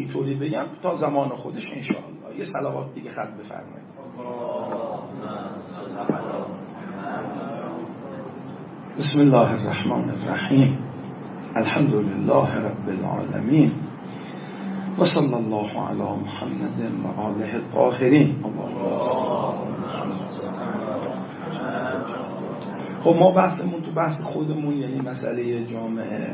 اینطوری بگم تا زمان خودش انشاءالله. یه صلوات دیگه ختم بفرمایید. بسم الله الرحمن الرحیم. الحمد لله رب العالمین و صلی الله علی محمد و آله الطاهرین. خب ما بحثمون تو بحث خودمون، یعنی مسئله جامعه،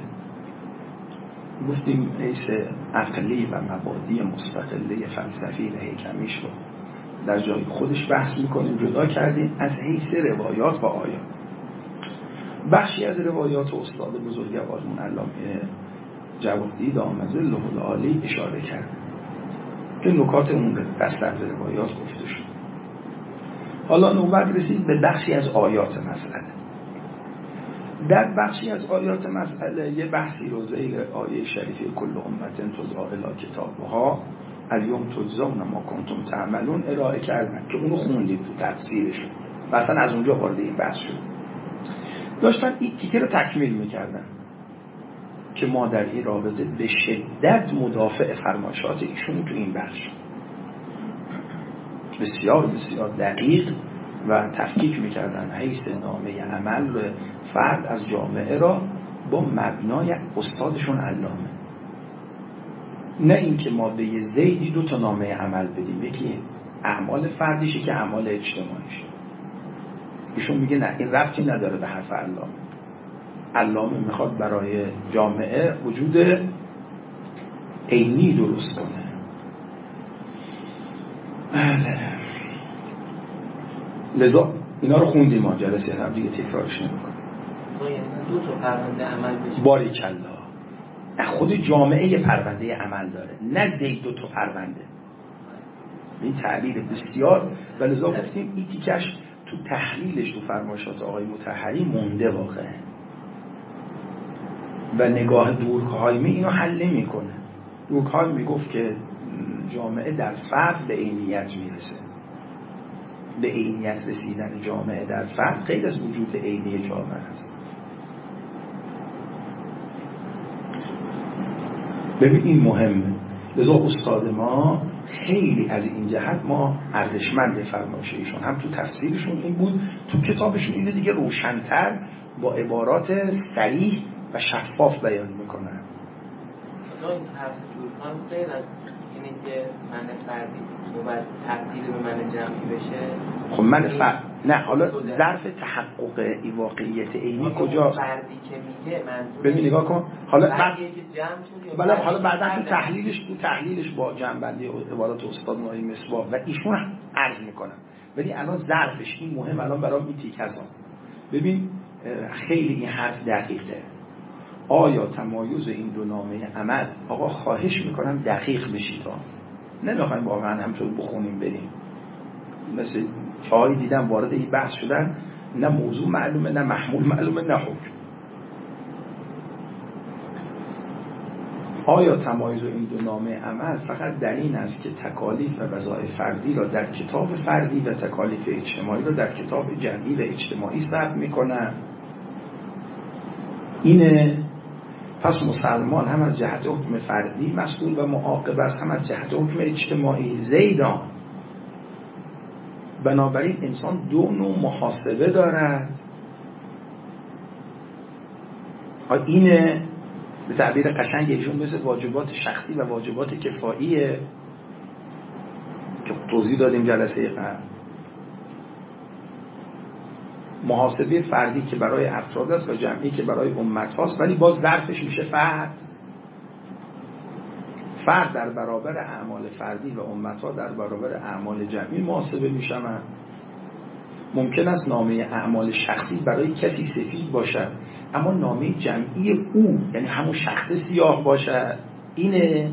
گفتیم حیث عقلی و مبادی مستقله فلسفی و حکمیش رو در جای خودش بحث میکنیم، جدا کردیم از حیث روایات و آیات. بخشی از روایات استاد بزرگوارمون علامه جوادی دامت ظله العالی اشاره کرد که نکات اون دست از روایات گفته شد. حالا نوبت رسید به بخشی از آیات مسئله. در بخشی از آیات مسئله یه بحثی رو زیر آیه شریفه کل امت تدعی الی کتابها الیوم تجزون ما کنتم تعملون ارائه کردن که اونو خوندید تو تفسیرش و اصلا از اونجا وارد این بحث شد. داشتن این تیکه رو تکمیل میکردن که ما در این رابطه به شدت مدافع فرمایشات ایشون تو این بخش بسیار بسیار دقیق و تفکیک میکردن حیث نامه عمل فرد از جامعه را با مبنای استادشون علامه. نه اینکه ما به یه زیدی دو تا نامه عمل بدیم، یکی اعمال فردیشه که اعمال اجتماعیشه. ایشون میگه نه، این ربطی نداره به حرف علامه. علامه میخواد برای جامعه وجود عینی درست کنه. لذا اینا رو خوندیم ما جلسه هم دیگه تکرارش نمی‌کنم. دو تا پرونده عمل بشه. باریکلا. خود جامعه پرونده عمل داره، نه زید دو تا پرونده. این تعبیر بسیار، و لذا گفتیم این تیکش تو تحلیلش تو فرمایشات آقای مطهری مونده واقعا و نگاه دورکهایمی اینو حل نمی‌کنه. دورکهایم میگفت که جامعه در فرد به عینیت میرسه. به عینیت رسیدن جامعه در فرد غیر از وجود عینی جامعه است. ببین این مهمه. لذا استاد ما خیلی از این جهت ما ارزشمند فرمایش ایشون هم تو تفسیرشون این بود، تو کتابشون اینو دیگه روشن‌تر با عبارات صریح و شفاف بیان میکنن. این حرف دورکهایم غیر از اینه که من فردی باید تبدیل به من جمعی بشه. خب من فرد نه، حالا ظرف تحقق واقعیت عینی کجا فردی که میگه منظور ببین نگاه کن. حالا حالا بعدا تو تحلیلش با جنبندی عبارات استاد نایی مصباح و ایشون عرض میکنم، ولی الان ظرفش این مهم الان برام این تیک هست. ببین خیلی این حرف دقیقه. آیا تمایز این دو نامه عمل، آقا خواهش میکنم دقیق بشید ها، نمیخوایم واقعا همطور بخونیم بریم. مثل چهایی دیدم وارد این بحث شدن، نه موضوع معلومه، نه محمول معلومه، نه حکم. آیا تمایز این دو نامه عمل فقط در این است که تکالیف و وظایف فردی را در کتاب فردی و تکالیف اجتماعی را در کتاب جمعی و اجتماعی ثبت میکنه؟ اینه. پس مسلمان هم از جهت حکم فردی مسئول و معاقب است، هم از جهت حکم اجتماعی. زیدان. بنابراین انسان دو نوع محاسبه دارد. اینه به تعبیر قشنگ ایشون مثل واجبات شخصی و واجبات کفاییه که توضیح دادیم جلسه قبل. محاسبه فردی که برای افراد است و جمعی که برای امت هاست، ولی باز ظرفش میشه فرد در برابر اعمال فردی و امت ها در برابر اعمال جمعی محاسبه میشن. ممکن است نامه اعمال شخصی برای کسی سفید باشد اما نامه جمعی او، یعنی همون شخص، سیاه باشد. اینه.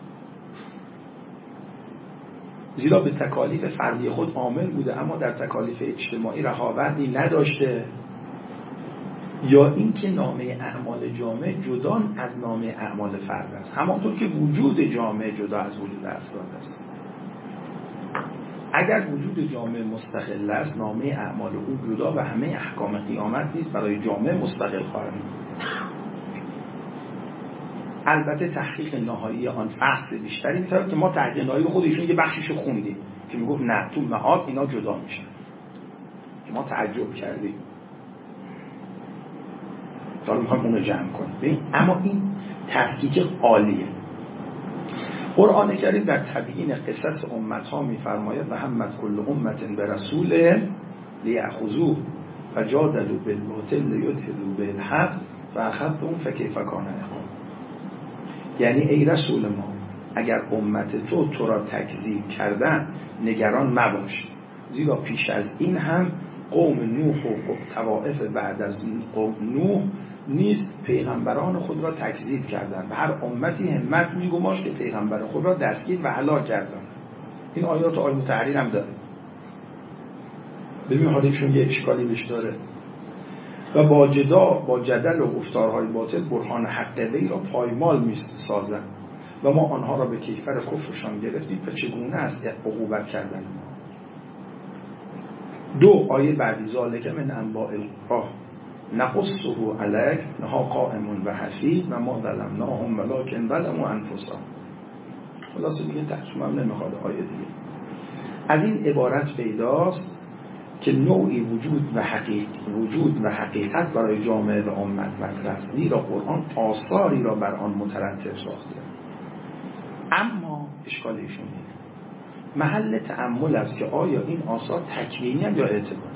زیرا به تکالیف فردی خود عامل بوده اما در تکالیف اجتماعی رهاوردی نداشته. یا اینکه نامه اعمال جامعه جدا از نامه اعمال فرد است، همانطور که وجود جامعه جدا از وجود افراد است. اگر وجود جامعه مستقل است، نامه اعمال او جدا و همه احکام قیامت نیز برای جامعه مستقل خواهد بود. البته تحقیق نهایی آن فصل بیشتری می‌طلبه که ما تحقیق نهایی خودشون یه بخشیشو خوندیم که میگفت نه تو معاد اینا جدا میشن، که ما تعجب کردیم. حالا میخوایم اونو جمع کنیم. اما این تحقیق عالیه. قرآن کریم در تبیین قصص امت‌ها می‌فرماید و همت کل امت برسول لیأخذوه و جادلوا بالباطل لیدحضوا به الحق و اخذتهم فکیف کان عقاب. یعنی ای رسول ما، اگر امت تو را تکذیب کردن نگران مباش، زیرا پیش از این هم قوم نوح و طوائف بعد از قوم نوح نیز پیغمبران خود را تکذیب کردند و هر امتی همت می‌گماشت که پیغمبر خود را دستگیر و هلاک کردند. این آیات آیه متحریر هم داره. ببین حالیشون یه اشکالی بهش داره. و با جدل و گفتارهای باطل برهان حق وی را پایمال می‌سازند و ما آنها را به کیفر کفرشان گرفتیم و چگونه است عقوبت کردن ما. 2 آیه بعدی ذالک من انباء القرى نقصه علیک انها قائم و حسید و ما ظلمناهم ولکن ظلموا انفسهم. خلاصه دیگه ترجمه هم نمیخواد آیه دیگه. از این عبارت پیداست که نوعی وجود و حقیقت برای جامعه و امت مطرح است، زیرا قرآن آثاری را بر آن مترتب ساخته. اما اشکال ایشون اینه، محل تأمل است که آیا این آثار تکوینی یا اعتباری؟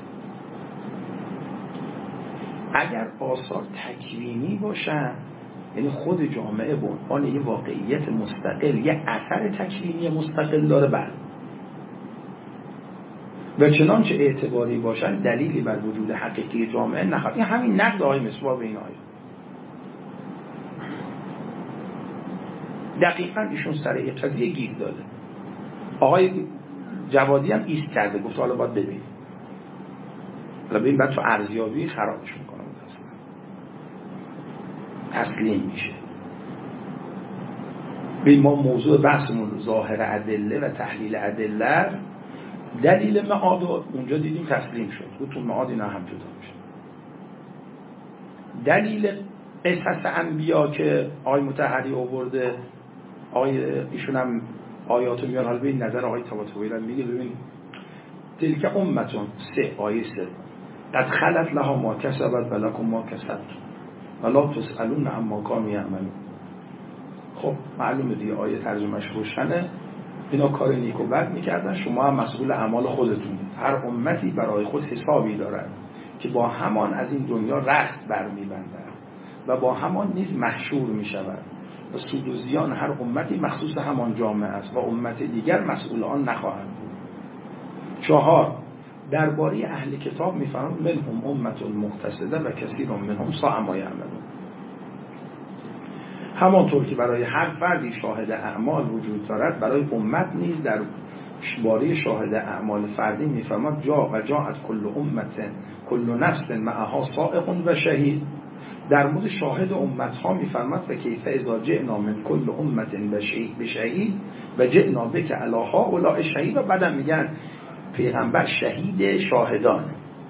اگر آثار تکوینی باشن، یعنی خود جامعه به عنوان یه واقعیت مستقل یه اثر تکوینی مستقل داره، بله. و چنانچه اعتباری باشن دلیلی بر وجود حقیقی جامعه نخواهد. این همین نقد آقای مصباح به این آیه. دقیقاً ایشون سر یک قضیه گیر داده. آقای جوادی هم ایست کرده، گفت حالا باید ببین. حالا ببین بعد تو ارزیابی خرابش میکنم. تسلیم میشه. ببین ما موضوع بحثمون ظاهر ادله و تحلیل ادله است. دلیل معاد اونجا دیدیم تسلیم شد، گفت تو معاد اینا هم جدا میشه. دلیل قصص انبیا که آقای مطهری آورده، ایشون هم آیاتو میان، حالا ببین نظر آقای طباطبایی رو میگه. ببین تلک امتون 3 آیه 3 قد خلت لها ما کسبت و لکم ما کسبتم ولا تسألون عما کانوا یعملون. خب معلومه دیگه آیه ترجمهش روشنه. اینا کار نیک و بد میکردن، شما هم مسئول اعمال خودتونید. هر امتی برای خود حسابی دارد که با همان از این دنیا رخت برمیبندند و با همان نیز محشور میشود و سود و زیان هر امتی مخصوص همان جامعه است و امت دیگر مسئول آن نخواهند بود. 4 درباره اهل کتاب میفرماید منهم امة مقتصده و کثیر منهم ساء ما یعملون. همانطور که برای هر فردی شاهد اعمال وجود دارد، برای امت نیز در باره شاهد اعمال فردی میفرماید جاءت کل امت کل نفس معها سائق و شهید. در مورد شاهد امت ها میفرماید و کیف اذا جئنا من کل امت بشهید و جئنا بک علی هؤلاء شهید. و بعدم میگن پیغمبر شهید شاهدان.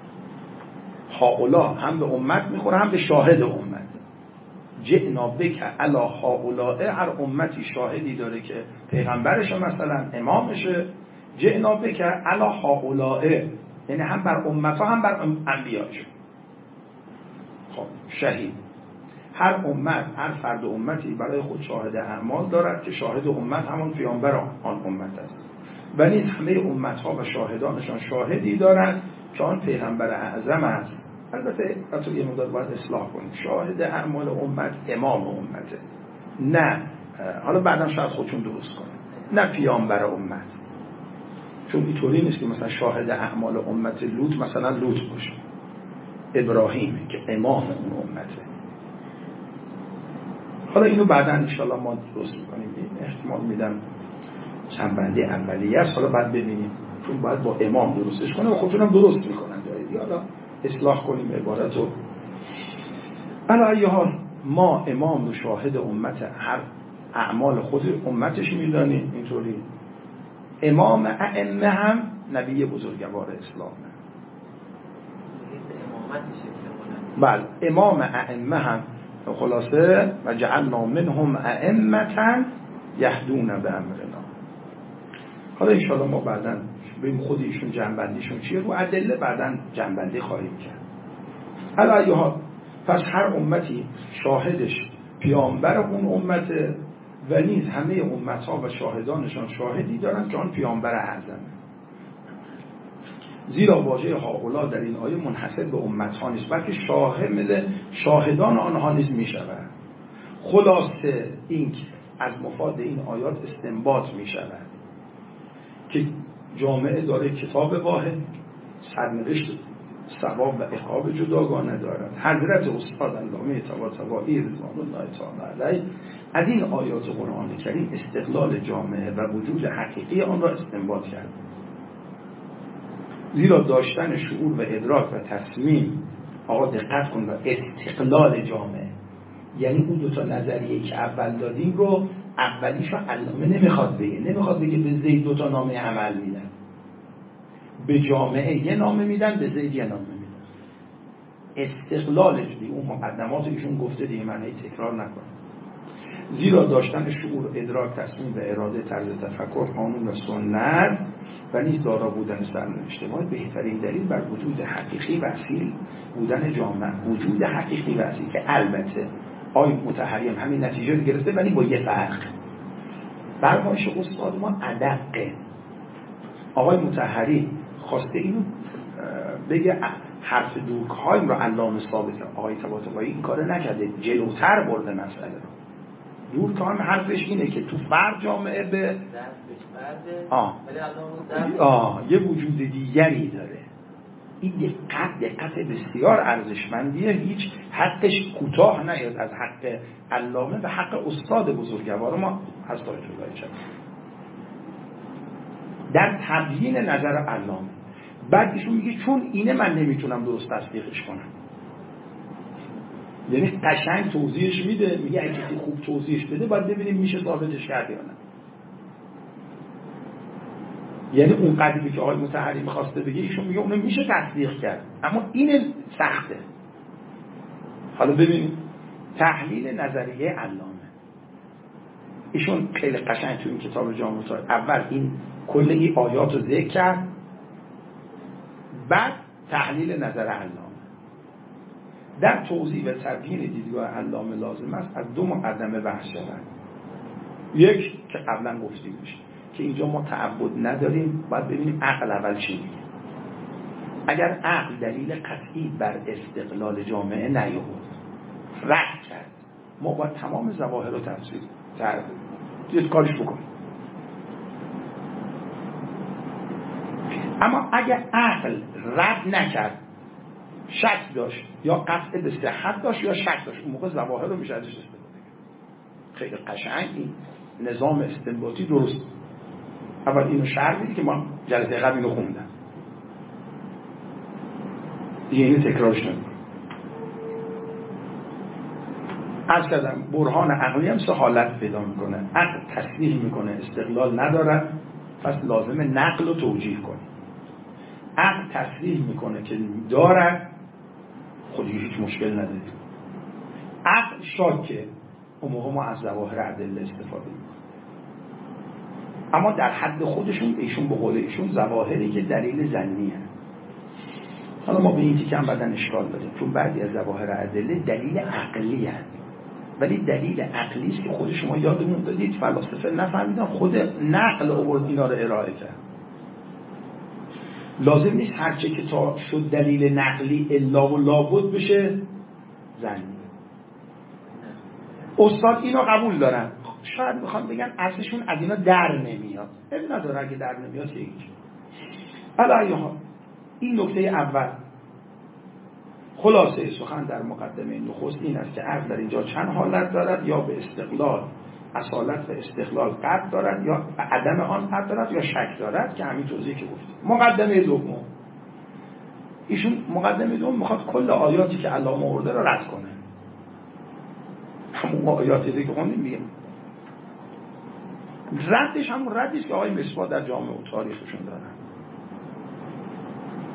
هؤلاء هم به امت میخوره هم به شاهد امت. جئنا بک علی هؤلاء، هر امتی شاهدی داره که پیغمبرش مثلا امامشه. جئنا بک علی هؤلاء یعنی هم بر امتها هم بر انبیاءش. خب شهید، هر امت، هر فرد امتی برای خود شاهد اعمال دارد که شاهد امت همان پیامبر آن امت است و نیز همه امتها و شاهدانشان شاهدی دارند که آن پیغمبر اعظم است. البته تو یه مدت باید اصلاح کنیم، شاهد اعمال امت امام امته، نه حالا بعدم شاید خودشون درست کنه، نه پیامبر امت. چون اینطوری نیست که مثلا شاهد اعمال امت لوط مثلا لوط باشه، ابراهیم که امام اون امته. حالا اینو بعدا انشالله ما درست میکنیم. این احتمال میدم چند بندی اولیه است، حالا بعد ببینیم، چون باید با امام درستش کنه و خودشون هم درست میکنن جایی، حالا اصلاح کنیم عبارتو. علی حال ما امام و شاهد امت هر اعمال خود امتش میدانیم. اینطوری امام ائمه هم نبی بزرگوار اسلامه. بله امام ائمه هم خلاصه و جعلنا منهم ائمة یهدون بامرنا. حالا ان شاء الله ما بعداً ببین خود ایشون جنبندیشون چیه، رو ادله بعداً جنبندی خواهیم کرد. حالا ایها پس هر امتی شاهدش پیامبر اون امته و نیز همه امتها و شاهدانشان شاهدی دارن که آن پیامبر اعظمه. زیرا واژه هؤلاء در این آیه منحصر به امتها نیست بلکه شامل شاهدان آنها نیز می شود. خلاصه این از مفاد این آیات استنباط می شود که جامعه داره کتاب واحد، سرنوشت ثواب و عقاب جداگانه دارد. حضرت استاد علامه طباطبایی رضوان الله تعالی علیه از این آیات قرآن کریم استقلال جامعه و وجود حقیقی آن را استنباط کرد. زیرا داشتن شعور و ادراک و تصمیم، آقا دقت کن، و استقلال جامعه، یعنی اون دو تا نظریه که اول دادیم رو اولیش رو علامه نمیخواد بگه به زید دو تا نامه عمل میدن، به جامعه یه نامه میدن، به زید یه نامه میدن. استقلالش دیگه اون مقدمات ایشون گفته دیگه، من تکرار نکنم. زیرا داشتن شعور، ادراک، تصمیم و اراده، طرز تفکر، قانون و سنت و نیز دارا بودن سرنوشت بهترین دلیل بر وجود حقیقی و اصیل بودن جامعه. وجود حقیقی و اصیل که البته آقای مطهری هم همین نتیجه رو گرفته ولی با یه فرق. فرمایش استاد ما ادقه. آقای مطهری خواسته اینو بگه حرف دورکهایم رو علامه ثابت کرد، آقای طباطبایی این کارو نکرده، جلوتر برده مسئله رو. دورکهایم حرفش اینه که تو فرد جامعه به یه وجود دیگری داره. این دقت بسیار ارزشمندیه، هیچ حقش کوتاه نیاد از حق علامه و حق استاد بزرگوار ما هست آیت الله چند در تبیین نظر علامه. بعد ایشون میگه چون اینه من نمیتونم درست تصدیقش کنم، یعنی قشنگ توضیحش میده، میگه اگه کسی خوب توضیحش بده باید ببینیم میشه ثابتش کرد یا نه. یعنی اون قضیه که آقای مطهری میخواسته بگه ایشون میگه اونو میشه تصدیق کرد اما این سخته. حالا ببینیم تحلیل نظریه علامه. ایشون خیلی قشنگ تو این کتاب جامع الصالح اول این کل این آیات رو ذکر کرد، بعد تحلیل نظر علامه. در توضیح و تبیین دیدگاه علامه لازم است از دو مقدمه بحث شود. یک که قبلا گفتیم میشه که اینجا ما تعبد نداریم، باید ببینیم عقل اول چی میگه. اگر عقل دلیل قطعی بر استقلال جامعه نیاورد، رد کرد، ما باید تمام ظواهر رو تفسیر کارش بکنیم. اما اگر عقل رد نکرد، شک داشت یا قطع به صحت داشت یا شک داشت، اون موقع ظواهر رو میشه ازش استفاده کرد. خیلی قشنگ این نظام استنباطی درست. اول اینو شرح میدی که ما جلسه قبل اینو خوندم، دیگه اینو تکرارش نمی‌کنم. عرض کردم برهان عقلی هم سه حالت پیدا میکنه. عقل تصریح میکنه استقلال ندارد، پس لازمه نقل و توجیه کنه. عقل تصریح میکنه که دارد، خودی هیچ مشکل نداره. عقل شاکه، اون موقع ما از ظواهر ادله استفاده میکنیم. اما در حد خودشون ایشون به قول ایشون ظواهری که دلیل ظنی هست. حالا ما به این تیکه هم بدن اشکال داریم، چون بعضی از ظواهر ادله دلیل عقلی هست، ولی دلیل عقلی است که خود شما یادمون دادید فلاسفه نفهمیدن، خود نقل آورد اینا رو ارائه کرد. لازم نیست هرچه که تا شد دلیل نقلی الا و لابد بشه ظنی. استاد اینو قبول دارن، شاید میخوام بگن اصلشون از اینا در نمیاد. اب نداره اگه در نمیاد چه هیچ. حالا این نکته اول. خلاصه سخن در مقدمه نخست این است که عقل در اینجا چند حالت دارد، یا به استقلال اصالت و استقلال قطع دارد، یا به عدم آن قطع دارد، یا شک دارد که همین توضیحی که گفتیم. مقدمه دوم، ایشون مقدمه دوم میخواد کل آیاتی که علامه آورده رو رد کنه. همون آیاتی که خوندیم میگه ردش همون ردی است که آقای مصباح در جامع و تاریخشون دارن،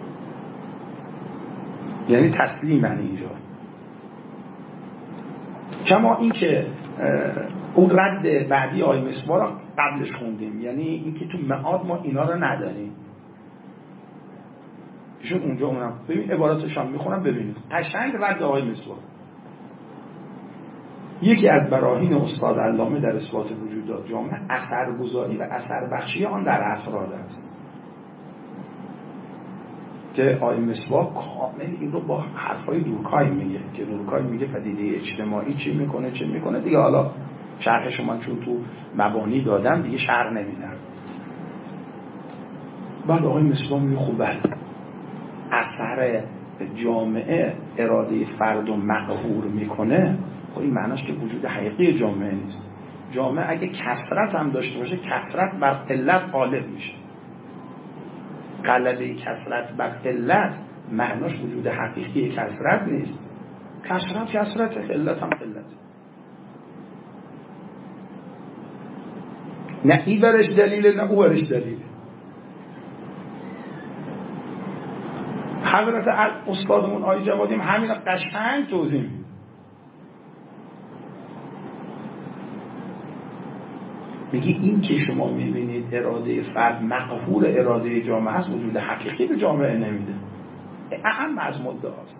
یعنی تسلیمن اینجا. کما این که اون رد بعدی آیه مصباح را قبلش خوندیم، یعنی این که تو معاد ما اینا رو نداریم. ایشون اونجا اونم ببین عباراتشان میخونم ببینید قشنگ رد آیه مصباح. یکی از براهین استاد علامه در اثبات وجودات جامعه اثرگذاری و اثر بخشی آن در افراد است که آیه مصباح کامل این رو با حرفای دورکای میگه که دورکای میگه پدیده اجتماعی چی میکنه چه میکنه دیگه. حالا شرحش من چون تو مبانی دادم دیگه شرح نمیدم. بعد آیه مصباح میگه خوبه اثر جامعه اراده فرد و مقهور میکنه. خب این معناش که وجود حقیقی جامعه نیست. جامعه اگه کثرت هم داشته باشه کثرت بر قلت غالب میشه. غلبه کثرت بر قلت معناش وجود حقیقی کثرت نیست. کثرت قلت هم قلت. نه این برش دلیله نه او برش دلیله. حضرت استادمون آقای جوادی همین رو قشنگ توضیح میده. میگه این که شما میبینید اراده فرد مقهور اراده جامعه است وجود حقیقی به جامعه نمیده. اهم از مدعا است.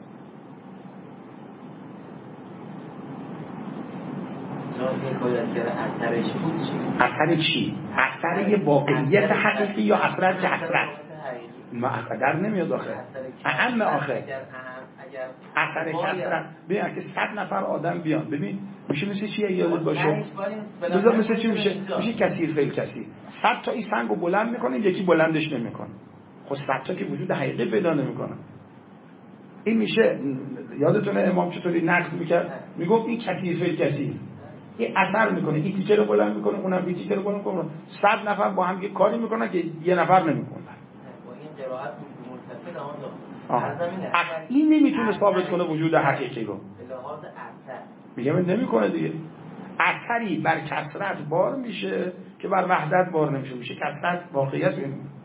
اثر چی؟ اثر یه واقعیت حقیقی یا اثر کثرت؟ ما در نمیاد آخه. اهم آخه اثر کثرت. ببین که 100 نفر آدم بیان ببین میشه مثل چیه یادت باشه؟ بذار مثل چی میشه کثیر فعل کثیر. 100 تا این سنگو بلند میکنه یکی بلندش نمیکنه. خب 100 تا که وجود حقیقی پیدا نمیکنه. این میشه یادتونه امام چطوری نقد میکرد؟ میگفت این کثیر فعل کثیر. این اثر میکنه این تیکه رو بلند میکنه اونم این تیکه رو بلند میکنه. 100 نفر با هم یه کاری میکنن که یه نفر نمیکنه. قرائت متصل این نمیتونه ثابت کنه وجود حقیقی رو. میگم نمیکنه دیگه. اثری بر کثرت بار میشه که بر وحدت بار نمیشه. میشه کثرت واقعیت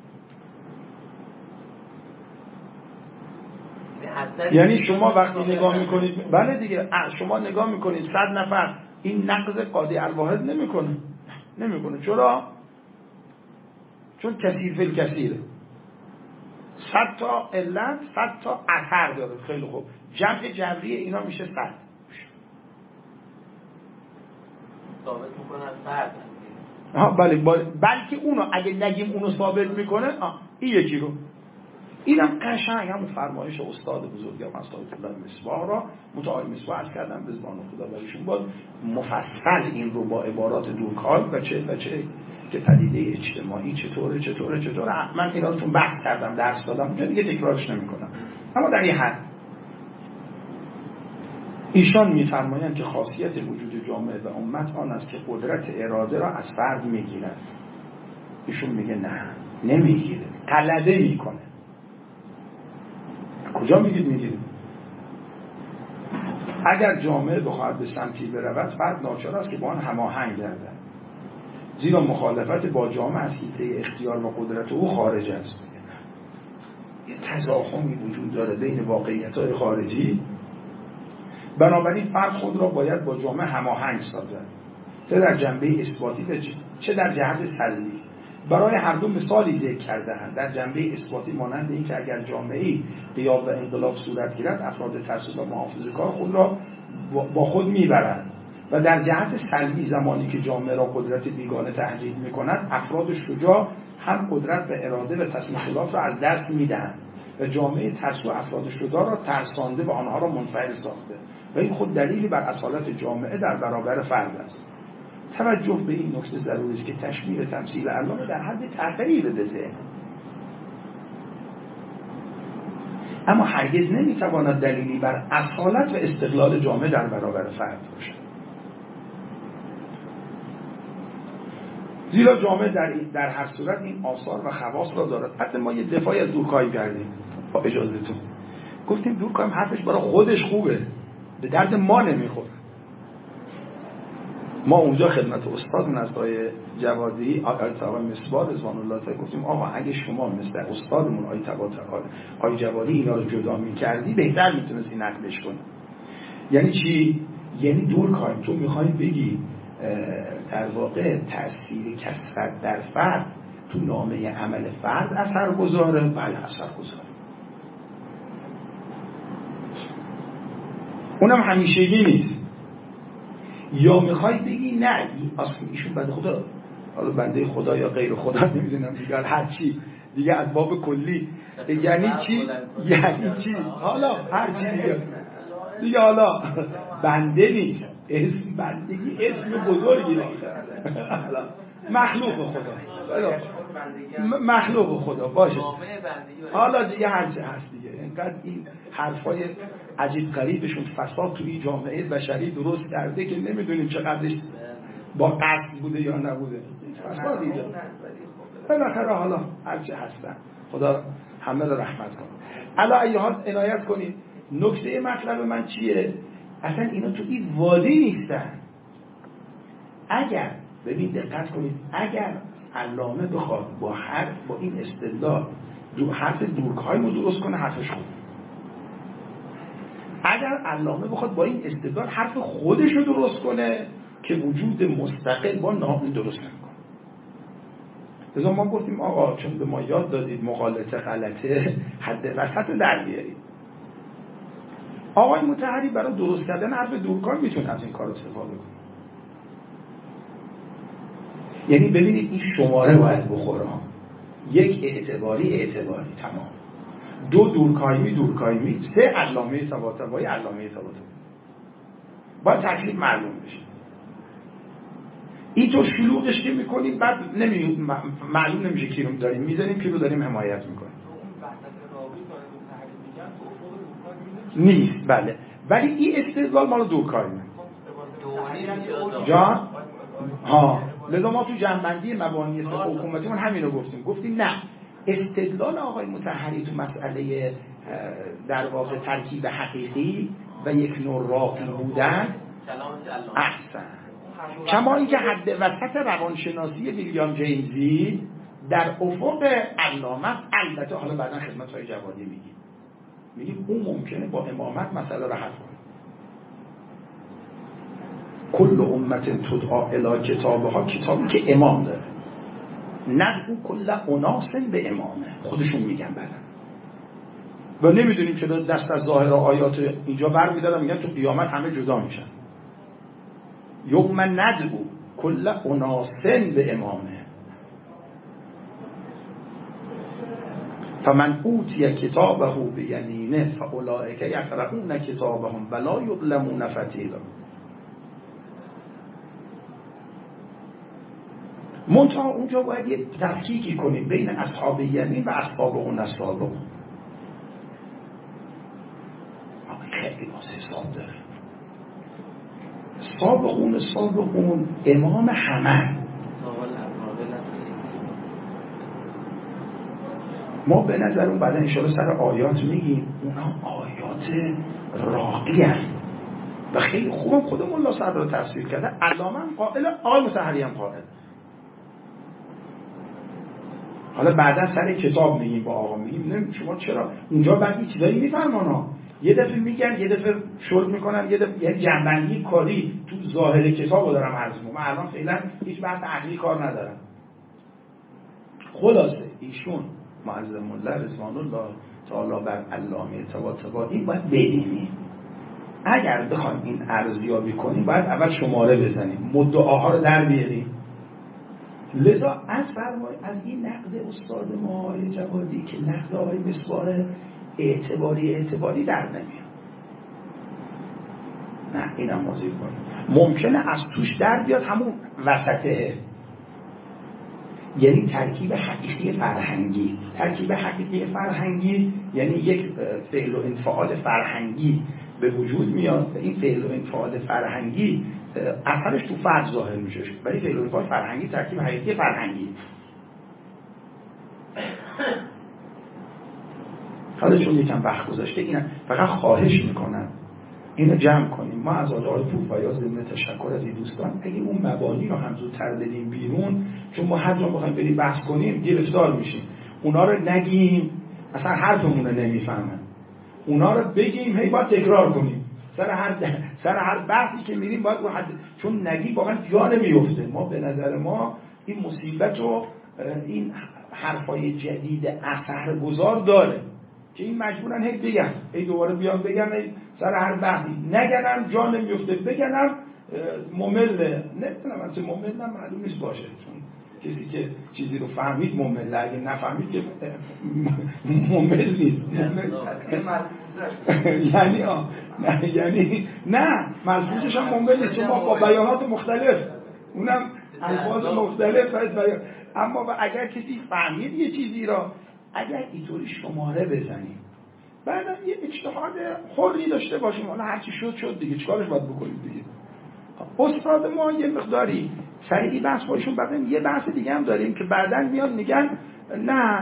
یعنی شما وقتی نگاه میکنید بله دیگه شما نگاه میکنید 100 نفر این نقض قاضی الواحد نمیکنه. چرا؟ چون کثیر فی الکثیره. 100 تا علت 100 تا اثر داره. خیلی خوب جمع جبری اینا میشه 100. ثابت میکنن فرد. بلکه اونو اگه نگیم اونو ثابت میکنه این یکی رو. اینم قشنگ همون فرمایش استاد بزرگم استاد الله مصباح را متعال مصباح عرض کردم به زبان خدا برشون باز مفصل این رو با عبارات دورکای و چه که پدیده اجتماعی چطوره من اینا رو چون بحث کردم درس دادم اونجا دیگه تکرارش نمی‌کنم. اما در این حد ایشان می‌فرمایند که خاصیت وجود جامعه و امت آن است که قدرت اراده را از فرد می‌گیرد. ایشون میگه نه نمی‌گیره، غلبه می‌کنه. کجا میگید؟ اگر جامعه بخواهد به سمتی برود فرد ناچار است که با آن هماهنگ گردد. زیرا مخالفت با جامعه از حیطه اختیار و قدرت او خارج است. یه تضاهمی وجود داره بین واقعیت‌های خارجی. بنابراین فرد خود را باید با جامعه هماهنگ سازد، چه در جنبه اثباتی چه در جهت سلبی. برای هر دو مثالی ذکر کرده‌اند. در جنبه اثباتی مانند این که اگر جامعه‌ای غیاب و انقلاب صورت گیرد افراد ترسو و محافظه‌کار خود را با خود میبرند و در جهت سلبی زمانی که جامعه را قدرت بیگانه تهدید می‌کند افراد شجاع هم قدرت و اراده و تصمیم خلاف را از دست می‌دهند و جامعه ترسو افراد شجاع را ترسانده و آنها را منفعل ساخته و این خود دلیلی بر اصالت جامعه در برابر فرد است. توجه به این نکته ضروری است که تشمیل تمثیل علامه در حد تغییر به ذهن اما هرگز نمی‌تواند دلیلی بر اصالت و استقلال جامعه در برابر فرد باشد. زیرا جامعه در هر صورت این آثار و خواص را دارد. حتی ما یه دفاعی از دورکای کردیم با اجازهتون. گفتیم دورکای حرفش برای خودش خوبه، به درد ما نمیخوره. ما اونجا خدمت استادمون از آقای جوادی آقای مصباح رضوان الله تعالی گفتیم آقا اگه شما مثل استادمون آقای جوادی اینا رو جدا می‌کردی بهتر میتونستی نقلش کنی. یعنی چی؟ یعنی دورکهایم تو میخوای بگی در واقع تأثیر کثرت در فرد تو نامه عمل فرد اثر گذاره؟ بله اثر گذاره، اونم همیشگی نیست. یا میخوای بگی نه اصلا ایشون بنده خدا، حالا بنده خدا یا غیر خدا نمیدونم دیگه، هر چی دیگه از باب کلی، یعنی چی؟ یعنی چی؟ حالا هر چی دیگه حالا بنده نیست، اسم بندگی اسم بزرگی مخلوق خدا، مخلوق خدا باشه، حالا دیگه هر چی هست دیگه. اینقدر این حرفای عجیب غریبشون فساد توی جامعه بشری درست کرده که نمیدونیم چقدرش با قصد بوده یا نبوده، فساد دیگه. بالاخره حالا هر چی هستن، خدا همه رو رحمت کنه. الا ایها عنایت کنید، نکته مطلب من چیه؟ اصلا اینا تو این وادی نیستن. اگر ببین دقت کنید، اگر علامه بخواد با این استدلال حرف دورکهایم رو درست کنه، حرفش خوبه. اگر علامه بخواد با این استدلال حرف خودش رو درست کنه که وجود مستقل با نام درست نمیکنه. لذا ما گفتیم آقا چون به ما یاد دادید مغالطه غلطه، حد وسط رو در بیارید. آقای مطهری برای درست کردن حرف دورکهایم میتونه از این کار استفاده کنه. یعنی ببینید این شماره باید بخوره، یک اعتباری تمام، دو دورکهایمی، سه علامه طباطبایی باید تکلیف معلوم بشه. این تو شلوغش که میکنیم بعد معلوم نمیشه کی رو داریم میزنیم، کی رو داریم حمایت میکنیم. نیست بله، ولی این استدلال مال دورکهایمه جان. لذا ما تو جنبندی مبانی حکومتیمون همین رو گفتیم نه، استدلال آقای مطهری تو مسئله در واقع ترکیب حقیقی و یک نوع راقی بودن احسن، کما اینکه حد وسط روانشناسی ویلیام جیمزی در افق علامه است. البته حالا بعدا خدمت‌های جوادی میگیم اون ممکنه با امامت مسئله رو حل کنه. کل امت تدعا الی کتابها، کتابی که امام داره، ندعو کل اناس به امامه، خودشون میگن بعدن و نمیدونیم که دست از ظاهر آیات اینجا بر میدارن میگن تو قیامت همه جدا میشن. یوم ندعو کل اناس به امامه فمن اوتی کتابه بیمینه فاولئک یقرؤون کتابهم ولا یظلمون فتیلا. منتها اونجا باید یه تفکیکی کنیم بین اصحاب یمین و اصحابون السابقون. خیلی باز حساب داره. سابقون امام همه. ما به نظرون بعدا انشاءالله سر آیات میگیم اونا آیات راقی هست و خیلی خوبم خود مولا صدر رو تفسیر کرده. علامه هم قائل، آقای مطهری هم قائل. حالا بعدا سر کتاب میگیم با آقا میگیم نه شما چرا اونجا بعد این چیزایی میفرمانا، یه دفعه میگن یه دفعه شرط میکنن، یه دفعه یعنی جنبندی کاری تو ظاهر کتابو دارم عرض میکنم. من الان فعلا هیچ بحث عقلی کار ندارم. خلاصه ایشون معظم الله رضوان الله تعالی بر علامه طباطبایی باید ببینیم. اگر بخوایم این ارزیابی کنیم باید اول شماره بزنیم، مدعاها رو در بیاریم. لذا از این نقد استاد ما آقای جوادی که نقد آقای مصباح اعتباری در نمیاد، نه اینم واضح کنیم. ممکنه از توش در بیاد همون وسطه، یعنی ترکیب حقیقی فرهنگی. ترکیب حقیقی فرهنگی یعنی یک فعل و انفعال فرهنگی به وجود میاد و این فعل و انفعال فرهنگی اثرش تو فرد ظاهر میشه، ولی فعل و انفعال فرهنگی ترکیب حقیقی فرهنگی. حالا چون یکم وقت گذاشته اینا فقط خواهش میکنم اینو جمع کنیم. ما از آقای پورفیا ضمن تشکر از این دوستان اگه اون مبانی رو هم زودتر بدیم بیرون، چون ما هر جا بخوایم بریم بحث کنیم گرفتار میشیم. اونا رو نگیم، اصلا حرفمون رو نمیفهمن. اونا رو بگیم هی باید تکرار کنیم. سر هر بحثی که میریم باید رو حد، چون نگی واقعا جا نمیفته. ما به نظر ما این مصیبت و این حرفای جدید اثرگذار داره که این مجبورن هی بگن، هی دوباره بیان بگن، سر هر بحثی نگنم جا نمیفته، بگنم ممله. نمیدونم اصلا ممل نه، معلوم نیست باشه، چون کسی که چیزی رو فهمید ممله، اگه نفهمید که ممل نیست. یعنی نه ملفوظش هم ممل نیست، چون ما با بیانات مختلف، اونم الفاظ مختلف بیان. اما اگر کسی فهمید یه چیزی را، اگر اینطوری شماره بزنیم بعدم یه اجتهاد حری داشته باشیم، حالا هرچی شد دیگه، چیکارش باید بکنیم دیگه. استاد ما یه مقداری سریعی بحث باشون، بعدم یه بحث دیگه هم داریم که بعدن میان میگن نه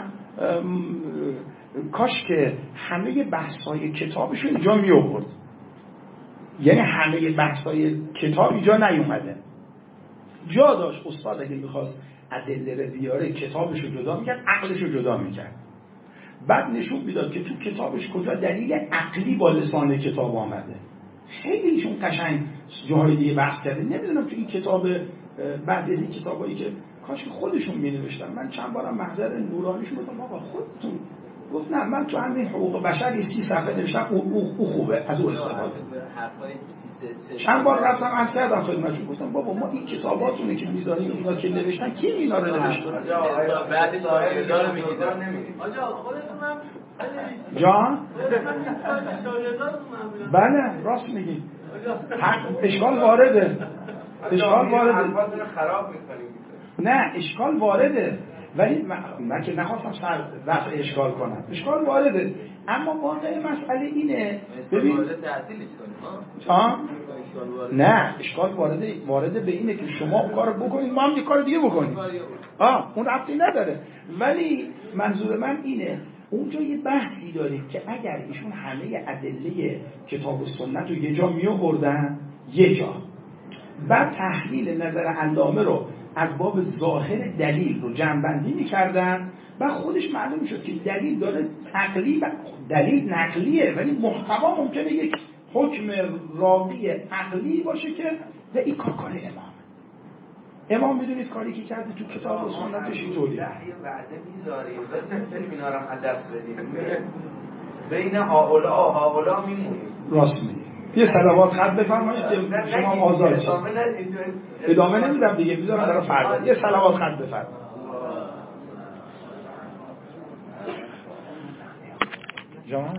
کاش که همه بحث‌های کتابشون اینجا می آورد، یعنی همه بحث‌های کتاب اینجا نیومده، جا داشت استاد اگه می‌خواست ادله رو بیاره کتابشو جدا می‌کرد، عقلشو جدا می‌کرد، بعد نشون میداد که تو کتابش کجا دلیل عقلی با لسان کتاب آمده. خیلی ایشون قشنگ جاهای دیگه بحث کرده. نمیدونم تو این کتاب، بعضی از این کتابایی که کاش که خودشون می‌نوشتن، من چند بارم محضر نورانیشون گفتم آقا خودتون، گفت نه من تو همین حقوق بشر 30 صفحه نوشتم، او خوبه، از اون استفاده. چند بار رفتم عرض کردم خدمتتون، گفتم بابا ما این کتاباتونه که میذاریم، اینا که نوشتن کی اینا رو نوشته؟ بعدش شاگردان رو میگید آجا خودتون هم جان؟ بله راست میگی، اشکال وارده، اشکال وارده، خراب میکنیم. نه اشکال وارده، ولی من که نخواستم رفع اشکال کنم، اشکال وارده، اما واقع مسئله اینه ببین نه اشکال وارده به اینه که شما اون کار بکنید، ما هم یه کار دیگه بکنیم، اون ربطی نداره. ولی منظور من اینه اونجا یه بحثی داریم که اگر ایشون همه ادله کتاب و سنت رو یه جا می آوردن، یه جا، بعد تحلیل نظر علامه رو از باب ظاهر دلیل رو جمع‌بندی می‌کردن و خودش معلوم شد که دلیل داره عقلی و دلیل نقلیه، ولی محتوا ممکنه یک حکم راوی عقلی باشه که و این کار امام میدونید کاری که کرده تو کتاب و سنتش اینطوریه. یه وعده میذاریم بریم اینا رو دست بدیم، بین هاولا میمونیم. راست میگی. یه صلوات خط بفرمایید که شما آزاد شید. ادامه نمیدم دیگه، میذارم برای فردا. یه صلوات خط بفرمایید. جان